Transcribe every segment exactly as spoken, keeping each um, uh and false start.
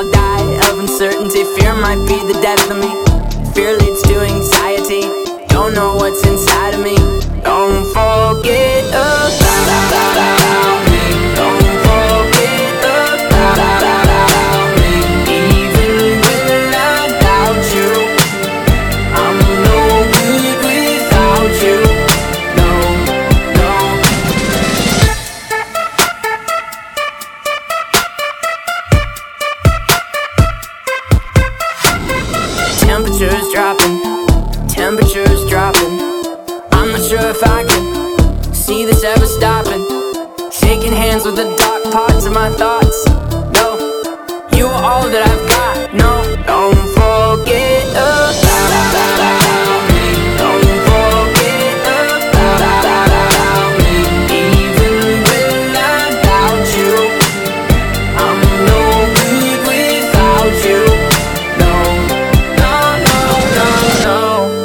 I'll die of uncertainty. Fear might be the death of me. Fear leads to anxiety. Don't know what's inside of me. Don't forget about me. Don't forget about me. Even when I doubt you, I'm no good without you. No, no. Temperature's dropping, temperature's dropping. I'm not sure if I can see this ever stopping. Shaking hands with the dark parts of my thoughts. No, you are all that I've got. No, don't forget about me. Don't forget about me. Even when I doubt you, I'm no good without you. No, no, no, no, no.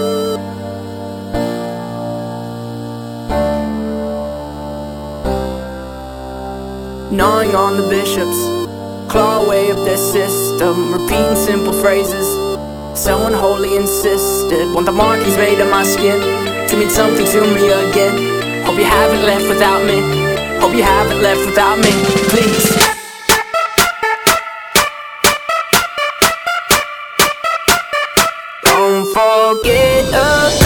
Gnawing on the bishops, claw away up their system, repeating simple phrases. Someone wholly insisted, want the markings made on my skin to mean something to me again. Hope you haven't left without me. Hope you haven't left without me. Please. Don't forget about